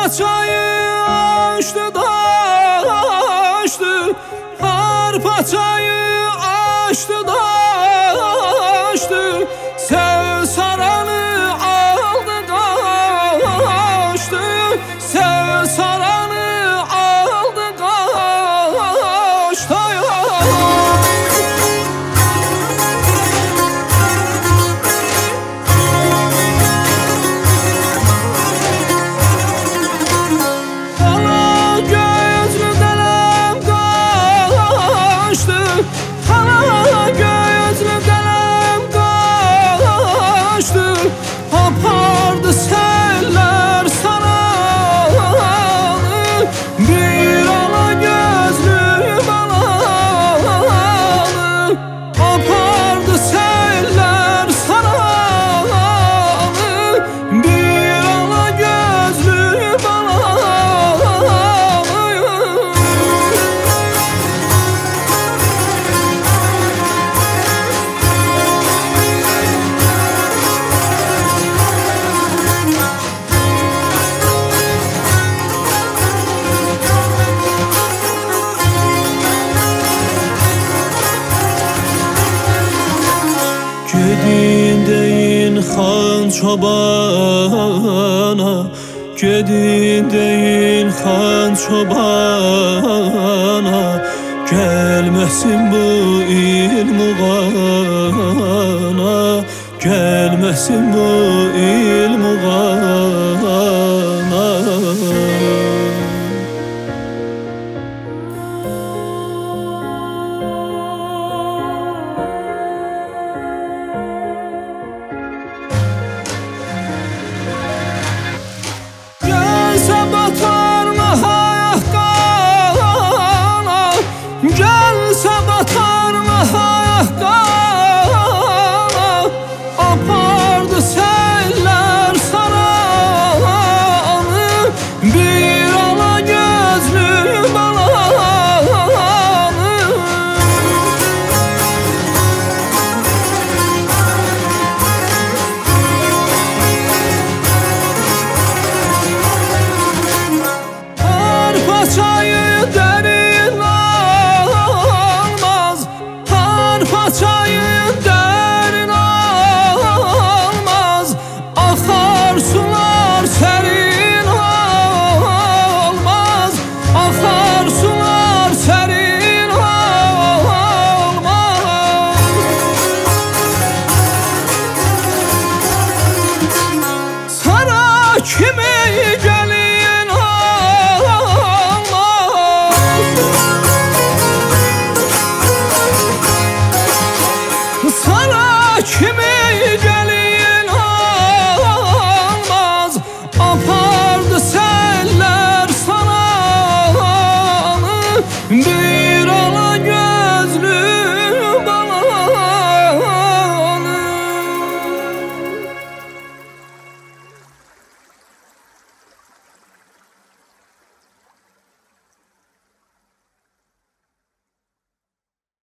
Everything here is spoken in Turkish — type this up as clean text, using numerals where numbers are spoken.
çayı açtı da açtı, arpa çayı açtı da açtı, sev saranı aldı kaçtı, sev saranı aldı kaçtı. Apardı seller saranı, bir ala gözlü balanı. Apardı seller saranı, bir ala gözlü balanı. Gedin deyin xan çobana, gedin deyin xan çobana, gelmesin bu il muğana, gelmesin bu il muğana. Batar mı hayat kana, gelse batar mı hayat kana, apardı seller saranı, bir ala gözlü balanı. Çayı derin almaz, arpa çayı derin almaz, akar sular serin olmaz, akar sular serin olmaz. Sana kimi gelin sana kimi